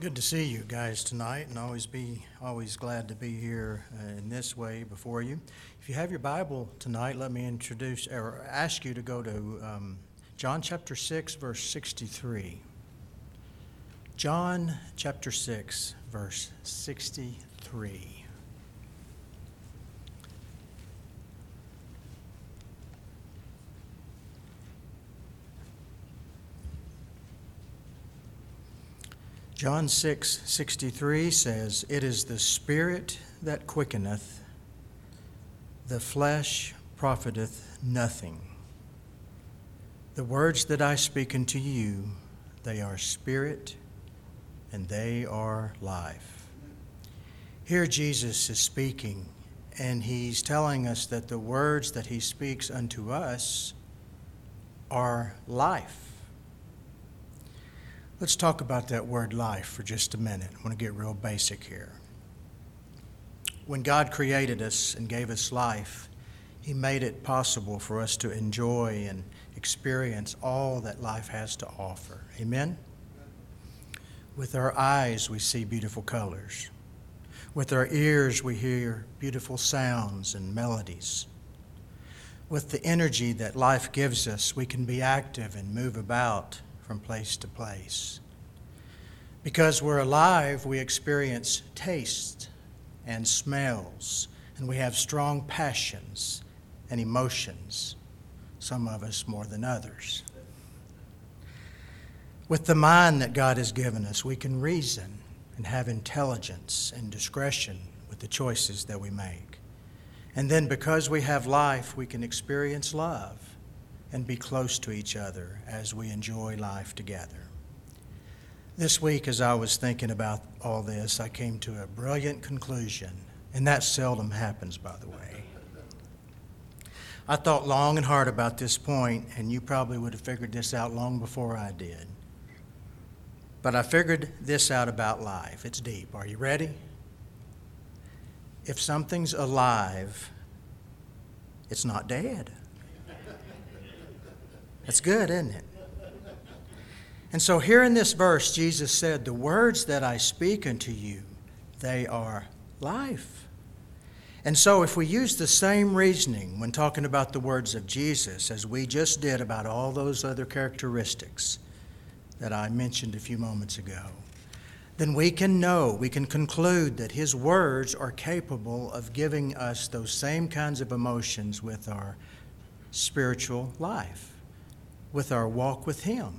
Good to see you guys tonight, and always glad to be here in this way before you. If you have your Bible tonight, let me introduce or ask you to go to John chapter 6, verse 63. John chapter 6, verse 63. John 6:63 says, "It is the Spirit that quickeneth, the flesh profiteth nothing. The words that I speak unto you, they are spirit, and they are life." Here Jesus is speaking, and he's telling us that the words that he speaks unto us are life. Let's talk about that word life for just a minute. I want to get real basic here. When God created us and gave us life, he made it possible for us to enjoy and experience all that life has to offer. Amen? With our eyes, we see beautiful colors. With our ears, we hear beautiful sounds and melodies. With the energy that life gives us, we can be active and move about from place to place. Because we're alive, we experience taste and smells, and we have strong passions and emotions, some of us more than others. With the mind that God has given us, we can reason and have intelligence and discretion with the choices that we make. And then because we have life, we can experience love and be close to each other as we enjoy life together. This week, as I was thinking about all this, I came to a brilliant conclusion, and that seldom happens, by the way. I thought long and hard about this point, and you probably would have figured this out long before I did. But I figured this out about life. It's deep. Are you ready? If something's alive, it's not dead. That's good, isn't it? And so here in this verse, Jesus said, "The words that I speak unto you, they are life." And so if we use the same reasoning when talking about the words of Jesus as we just did about all those other characteristics that I mentioned a few moments ago, then we can conclude that his words are capable of giving us those same kinds of emotions with our spiritual life, with our walk with him.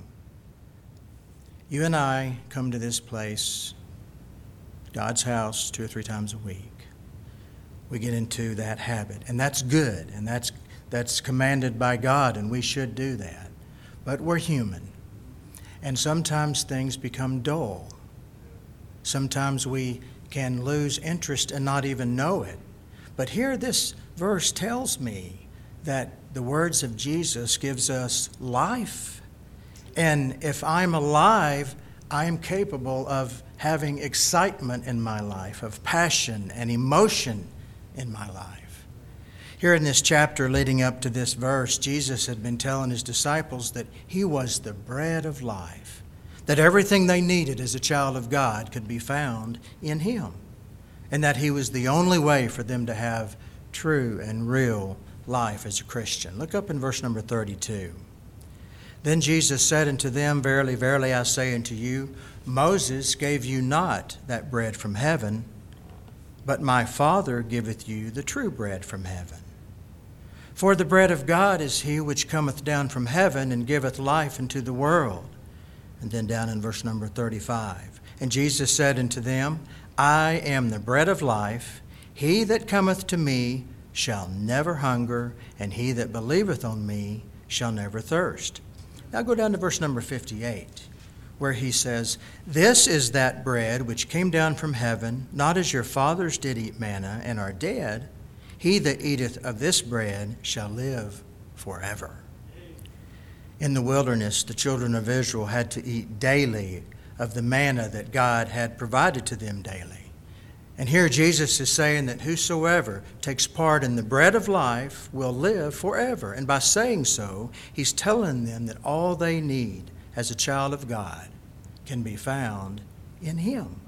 You and I come to this place, God's house, 2 or 3 times a week. We get into that habit, and that's good, and that's commanded by God, and we should do that. But we're human, and sometimes things become dull. Sometimes we can lose interest and not even know it. But here this verse tells me that the words of Jesus gives us life. And if I'm alive, I am capable of having excitement in my life, of passion and emotion in my life. Here in this chapter leading up to this verse, Jesus had been telling his disciples that he was the bread of life, that everything they needed as a child of God could be found in him, and that he was the only way for them to have true and real life as a Christian. Look up in verse number 32. "Then Jesus said unto them, Verily, verily, I say unto you, Moses gave you not that bread from heaven, but my Father giveth you the true bread from heaven. For the bread of God is he which cometh down from heaven and giveth life unto the world." And then down in verse number 35. "And Jesus said unto them, I am the bread of life. He that cometh to me shall never hunger, and he that believeth on me shall never thirst." Now go down to verse number 58, where he says, "This is that bread which came down from heaven, not as your fathers did eat manna and are dead. He that eateth of this bread shall live forever." In the wilderness, the children of Israel had to eat daily of the manna that God had provided to them daily. And here Jesus is saying that whosoever takes part in the bread of life will live forever. And by saying so, he's telling them that all they need as a child of God can be found in him.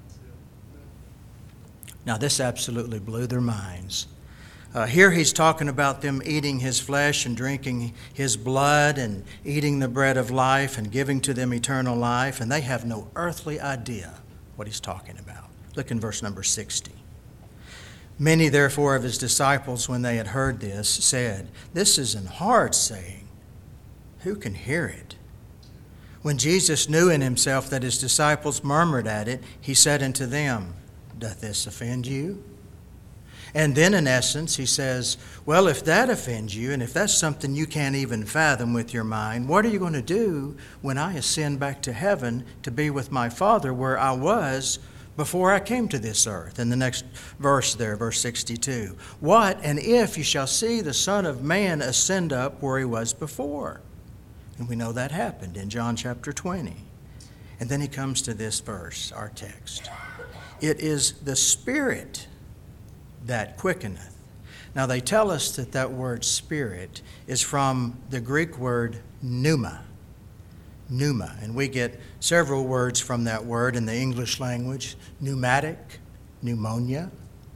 Now, this absolutely blew their minds. Here he's talking about them eating his flesh and drinking his blood and eating the bread of life and giving to them eternal life, and they have no earthly idea what he's talking about. Look in verse number 60. Many, therefore, of his disciples, when they had heard this, said, "This is an hard saying. Who can hear it?" When Jesus knew in himself that his disciples murmured at it, he said unto them, "Doth this offend you?" And then, in essence, he says, well, if that offends you, and if that's something you can't even fathom with your mind, what are you going to do when I ascend back to heaven to be with my Father where I was before I came to this earth? In the next verse there, verse 62. What, and if you shall see the Son of Man ascend up where he was before? And we know that happened in John chapter 20. And then he comes to this verse, our text. It is the Spirit that quickeneth. Now they tell us that that word spirit is from the Greek word pneuma. Pneuma. And we get several words from that word in the English language. Pneumatic, pneumonia.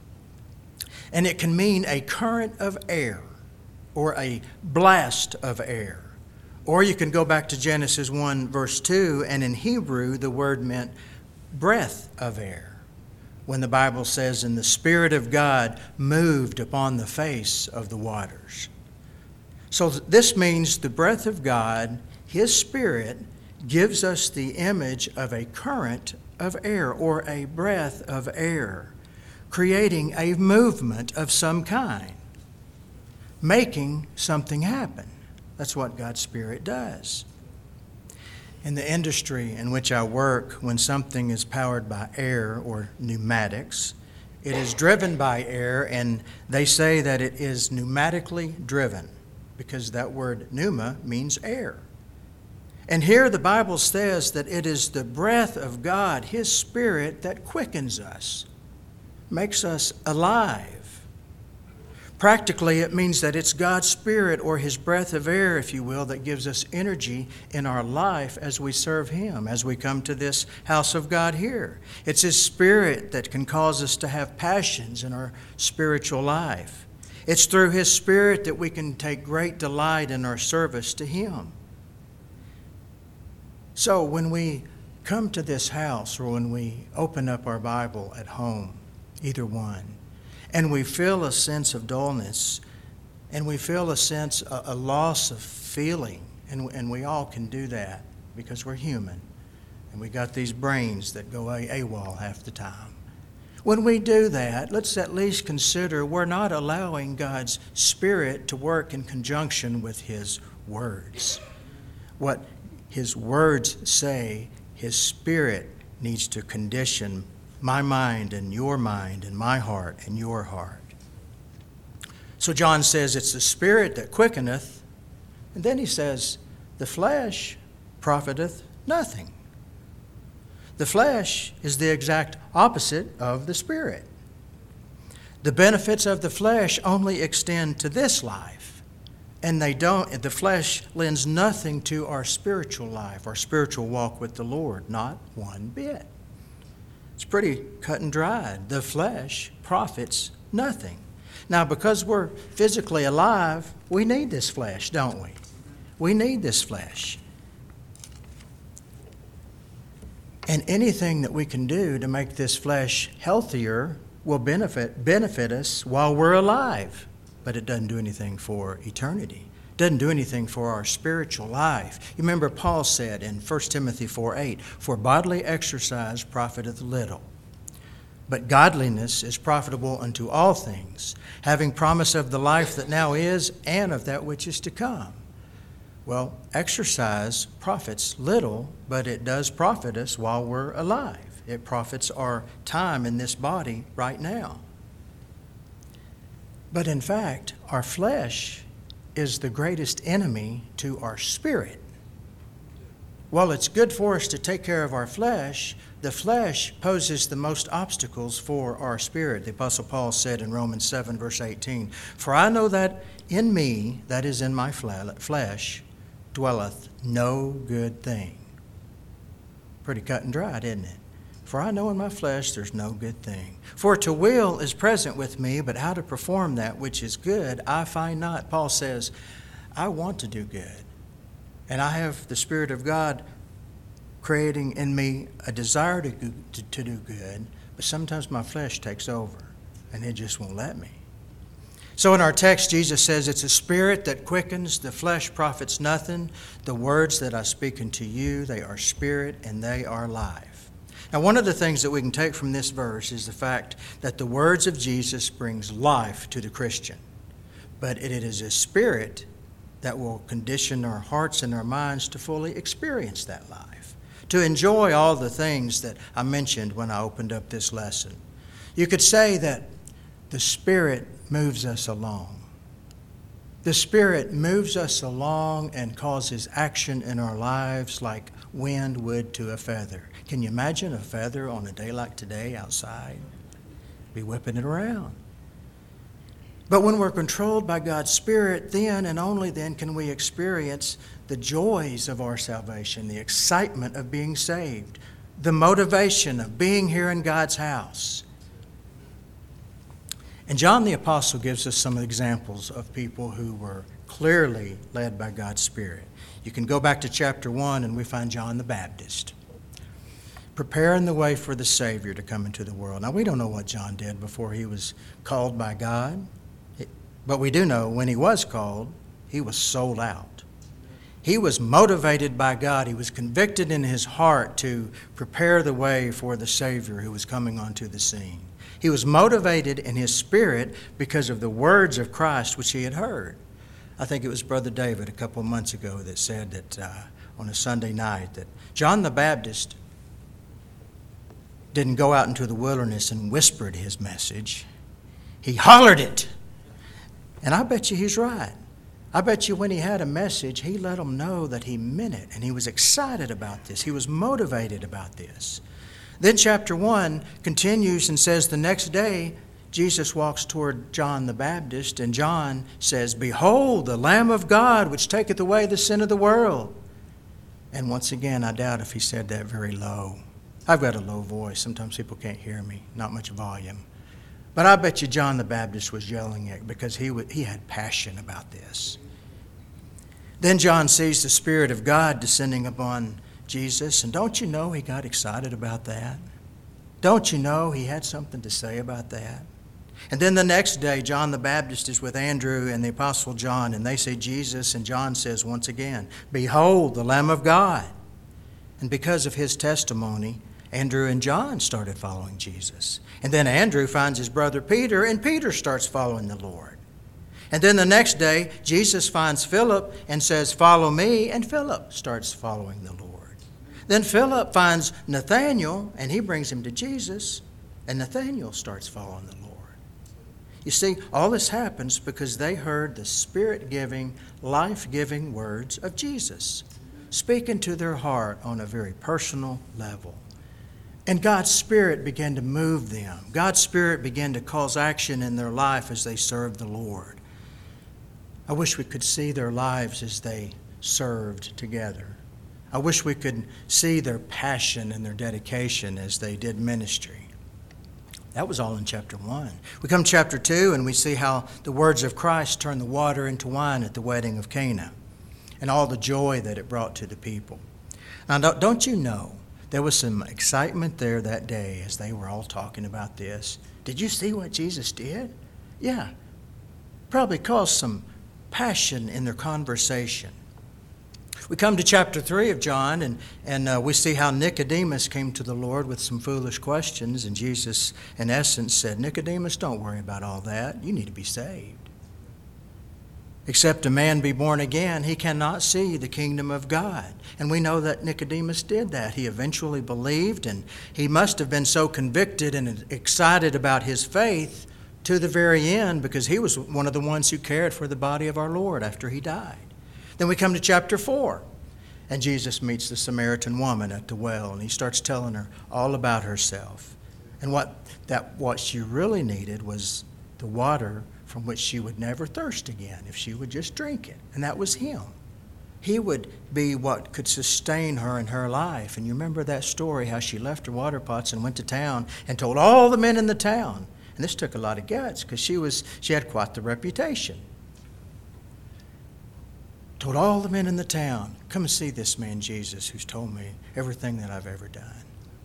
And it can mean a current of air or a blast of air. Or you can go back to Genesis 1 verse 2, and in Hebrew the word meant breath of air. When the Bible says, and the Spirit of God moved upon the face of the waters. So this means the breath of God, His Spirit, gives us the image of a current of air or a breath of air, creating a movement of some kind, making something happen. That's what God's Spirit does. In the industry in which I work, when something is powered by air or pneumatics, it is driven by air, and they say that it is pneumatically driven because that word pneuma means air. And here the Bible says that it is the breath of God, His Spirit, that quickens us, makes us alive. Practically, it means that it's God's Spirit or His breath of air, if you will, that gives us energy in our life as we serve Him, as we come to this house of God here. It's His Spirit that can cause us to have passions in our spiritual life. It's through His Spirit that we can take great delight in our service to Him. So when we come to this house or when we open up our Bible at home, either one, and we feel a sense of dullness, and we feel a loss of feeling, and we all can do that because we're human, and we got these brains that go AWOL half the time. When we do that, let's at least consider we're not allowing God's Spirit to work in conjunction with His words. What His words say, His Spirit needs to condition my mind and my heart and your heart. So John says it's the Spirit that quickeneth, and then he says the flesh profiteth nothing. The flesh is the exact opposite of the Spirit. The benefits of the flesh only extend to this life, and the flesh lends nothing to our spiritual life, our spiritual walk with the Lord, not one bit. It's pretty cut and dried. The flesh profits nothing. Now, because we're physically alive, we need this flesh, don't we? We need this flesh. And anything that we can do to make this flesh healthier will benefit us while we're alive. But it doesn't do anything for eternity. It doesn't do anything for our spiritual life. You remember Paul said in 1 Timothy 4:8, "For bodily exercise profiteth little, but godliness is profitable unto all things, having promise of the life that now is and of that which is to come." Well, exercise profits little, but it does profit us while we're alive. It profits our time in this body right now. But in fact, our flesh is the greatest enemy to our spirit. While it's good for us to take care of our flesh, the flesh poses the most obstacles for our spirit. The Apostle Paul said in Romans 7, verse 18, "For I know that in me, that is in my flesh, dwelleth no good thing." Pretty cut and dried, isn't it? For I know in my flesh there's no good thing. For to will is present with me, but how to perform that which is good I find not. Paul says, I want to do good. And I have the Spirit of God creating in me a desire to do good, but sometimes my flesh takes over, and it just won't let me. So in our text, Jesus says, it's a spirit that quickens, the flesh profits nothing. The words that I speak unto you, they are spirit and they are life. Now, one of the things that we can take from this verse is the fact that the words of Jesus brings life to the Christian. But it is a spirit that will condition our hearts and our minds to fully experience that life, to enjoy all the things that I mentioned when I opened up this lesson. You could say that the Spirit moves us along. The Spirit moves us along and causes action in our lives like wind would to a feather. Can you imagine a feather on a day like today outside? Be whipping it around. But when we're controlled by God's Spirit, then and only then can we experience the joys of our salvation, the excitement of being saved, the motivation of being here in God's house. And John the Apostle gives us some examples of people who were clearly led by God's Spirit. You can go back to chapter 1 and we find John the Baptist preparing the way for the Savior to come into the world. Now, we don't know what John did before he was called by God, but we do know when he was called, he was sold out. He was motivated by God. He was convicted in his heart to prepare the way for the Savior who was coming onto the scene. He was motivated in his spirit because of the words of Christ which he had heard. I think it was Brother David a couple of months ago that said that on a Sunday night that John the Baptist didn't go out into the wilderness and whispered his message. He hollered it. And I bet you he's right. I bet you when he had a message, he let them know that he meant it, and he was excited about this. He was motivated about this. Then chapter 1 continues and says the next day, Jesus walks toward John the Baptist, and John says, Behold, the Lamb of God, which taketh away the sin of the world. And once again, I doubt if he said that very low. I've got a low voice. Sometimes people can't hear me, not much volume. But I bet you John the Baptist was yelling it because he had passion about this. Then John sees the Spirit of God descending upon Jesus, and don't you know he got excited about that? Don't you know he had something to say about that? And then the next day, John the Baptist is with Andrew and the Apostle John, and they see Jesus, and John says once again, Behold, the Lamb of God. And because of his testimony, Andrew and John started following Jesus. And then Andrew finds his brother Peter, and Peter starts following the Lord. And then the next day, Jesus finds Philip and says, Follow me, and Philip starts following the Lord. Then Philip finds Nathanael, and he brings him to Jesus, and Nathanael starts following the Lord. You see, all this happens because they heard the Spirit-giving, life-giving words of Jesus, speaking to their heart on a very personal level. And God's Spirit began to move them. God's Spirit began to cause action in their life as they served the Lord. I wish we could see their lives as they served together. I wish we could see their passion and their dedication as they did ministry. That was all in chapter 1. We come to chapter 2 and we see how the words of Christ turned the water into wine at the wedding of Cana and all the joy that it brought to the people. Now, don't you know, there was some excitement there that day as they were all talking about this. Did you see what Jesus did? Yeah. Probably caused some passion in their conversation. We come to chapter 3 of John, and we see how Nicodemus came to the Lord with some foolish questions, and Jesus, in essence, said, Nicodemus, don't worry about all that. You need to be saved. Except a man be born again, he cannot see the kingdom of God. And we know that Nicodemus did that. He eventually believed, and he must have been so convicted and excited about his faith to the very end because he was one of the ones who cared for the body of our Lord after he died. Then we come to chapter 4, and Jesus meets the Samaritan woman at the well, and he starts telling her all about herself. And what she really needed was the water from which she would never thirst again if she would just drink it. And that was him. He would be what could sustain her in her life. And you remember that story, how she left her water pots and went to town and told all the men in the town. And this took a lot of guts because she had quite the reputation. Told all the men in the town, come and see this man Jesus who's told me everything that I've ever done.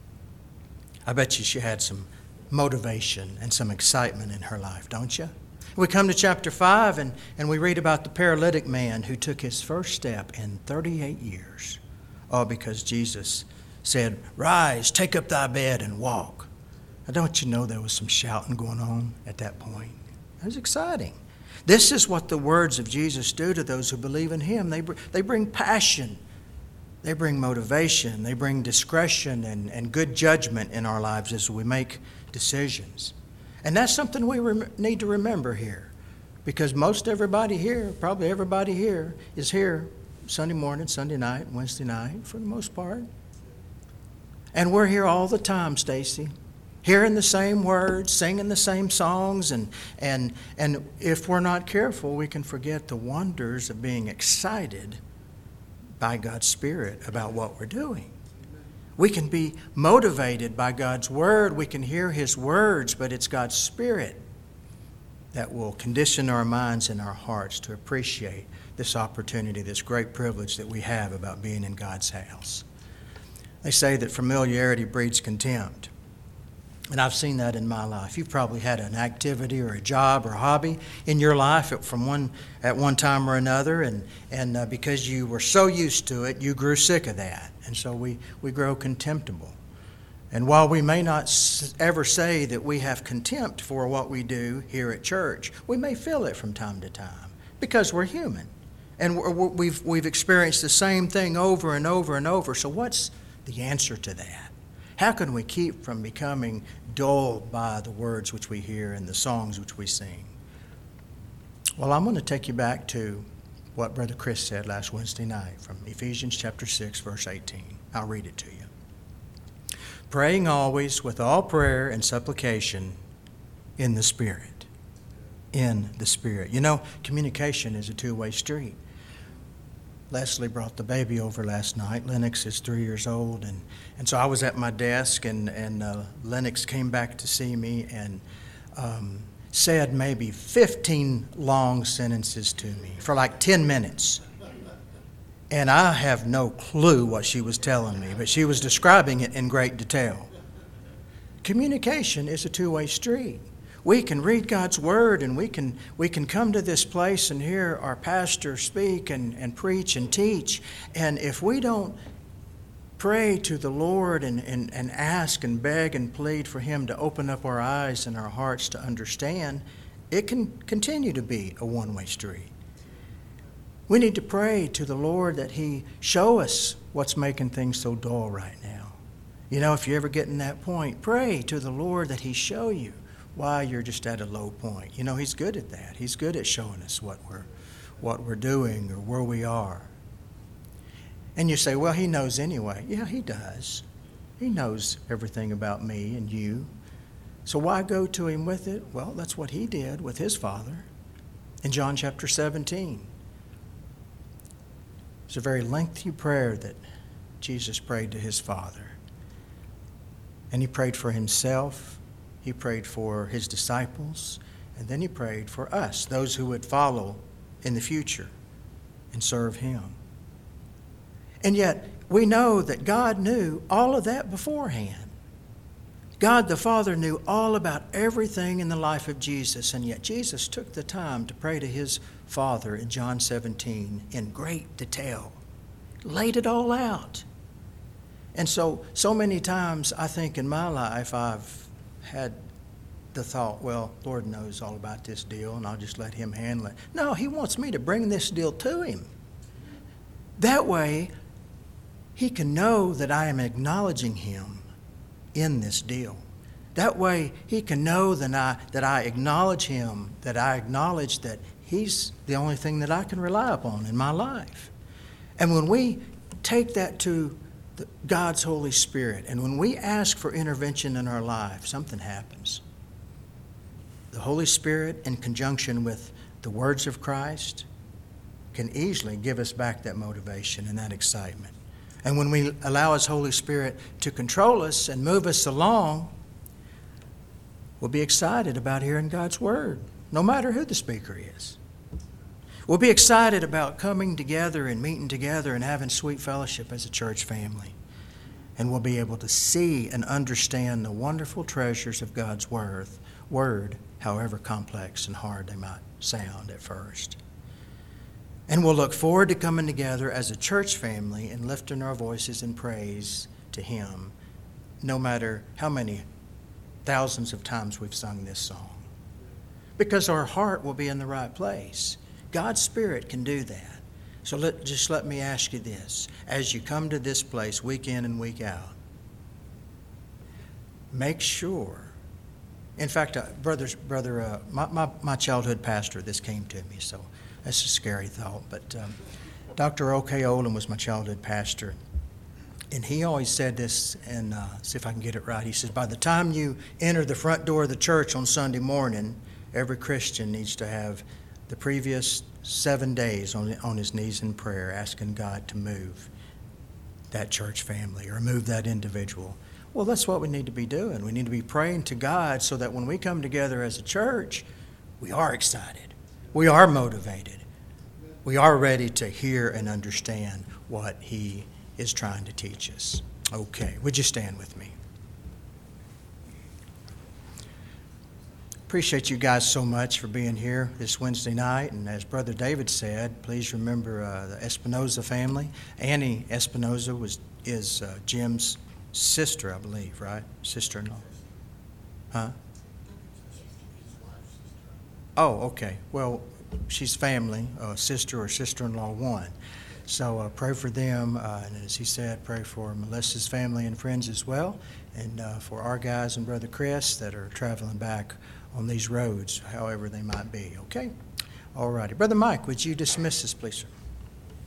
I bet you she had some motivation and some excitement in her life, don't you? We come to chapter 5 and we read about the paralytic man who took his first step in 38 years. All because Jesus said, rise, take up thy bed and walk. Now don't you know there was some shouting going on at that point? It was exciting. This is what the words of Jesus do to those who believe in Him. They bring passion. They bring motivation. They bring discretion and good judgment in our lives as we make decisions. And that's something we need to remember here. Because most everybody here, probably everybody here, is here Sunday morning, Sunday night, Wednesday night, for the most part. And we're here all the time, Stacy. Hearing the same words, singing the same songs, and if we're not careful, we can forget the wonders of being excited by God's Spirit about what we're doing. We can be motivated by God's Word. We can hear His words, but it's God's Spirit that will condition our minds and our hearts to appreciate this opportunity, this great privilege that we have about being in God's house. They say that familiarity breeds contempt. And I've seen that in my life. You've probably had an activity or a job or a hobby in your life at one time or another, and because you were so used to it, you grew sick of that. And so we grow contemptible. And while we may not ever say that we have contempt for what we do here at church, we may feel it from time to time because we're human. And we've experienced the same thing over and over and over. So what's the answer to that? How can we keep from becoming dulled by the words which we hear and the songs which we sing? Well, I'm going to take you back to what Brother Chris said last Wednesday night from Ephesians chapter 6, verse 18. I'll read it to you. Praying always with all prayer and supplication in the Spirit. In the Spirit. You know, communication is a two-way street. Leslie brought the baby over last night. Lennox is 3 years old, and so I was at my desk, and Lennox came back to see me and said maybe 15 long sentences to me for like 10 minutes. And I have no clue what she was telling me, but she was describing it in great detail. Communication is a two-way street. We can read God's Word, and we can come to this place and hear our pastor speak and preach and teach. And if we don't pray to the Lord and ask and beg and plead for Him to open up our eyes and our hearts to understand, it can continue to be a one-way street. We need to pray to the Lord that He show us what's making things so dull right now. You know, if you ever get in that point, pray to the Lord that He show you why you're just at a low point. You know, He's good at that. He's good at showing us what we're doing or where we are. And you say, well, He knows anyway. Yeah, He does. He knows everything about me and you. So why go to Him with it? Well, that's what He did with His Father in John chapter 17. It's a very lengthy prayer that Jesus prayed to His Father. And He prayed for Himself. He prayed for His disciples, and then He prayed for us, those who would follow in the future and serve Him. And yet, we know that God knew all of that beforehand. God the Father knew all about everything in the life of Jesus, and yet Jesus took the time to pray to His Father in John 17 in great detail. Laid it all out. And so many times I think in my life I've had the thought, well, Lord knows all about this deal and I'll just let Him handle it. No, He wants me to bring this deal to Him. That way, He can know that I am acknowledging Him in this deal. That way, He can know that I acknowledge Him, that I acknowledge that He's the only thing that I can rely upon in my life. And when we take that to God's Holy Spirit, and when we ask for intervention in our life, something happens. The Holy Spirit, in conjunction with the words of Christ, can easily give us back that motivation and that excitement. And when we allow His Holy Spirit to control us and move us along, we'll be excited about hearing God's Word, no matter who the speaker is. We'll be excited about coming together and meeting together and having sweet fellowship as a church family. And we'll be able to see and understand the wonderful treasures of God's Word, however complex and hard they might sound at first. And we'll look forward to coming together as a church family and lifting our voices in praise to Him, no matter how many thousands of times we've sung this song. Because our heart will be in the right place. God's Spirit can do that. So let me ask you this. As you come to this place week in and week out, make sure. In fact, my childhood pastor, this came to me, so that's a scary thought. But Dr. O.K. Olin was my childhood pastor. And he always said this, and see if I can get it right. He says, by the time you enter the front door of the church on Sunday morning, every Christian needs to have the previous 7 days on his knees in prayer, asking God to move that church family or move that individual. Well, that's what we need to be doing. We need to be praying to God so that when we come together as a church, we are excited. We are motivated. We are ready to hear and understand what He is trying to teach us. Okay, would you stand with me? Appreciate you guys so much for being here this Wednesday night. And as Brother David said, please remember the Espinoza family. Annie Espinoza is Jim's sister, I believe, right? Sister-in-law. Huh? Oh, okay. Well, she's family, sister or sister-in-law one. So pray for them. And as he said, pray for Melissa's family and friends as well. And for our guys and Brother Chris that are traveling back on these roads, however they might be. Okay? All righty. Brother Mike, would you dismiss us, please, sir?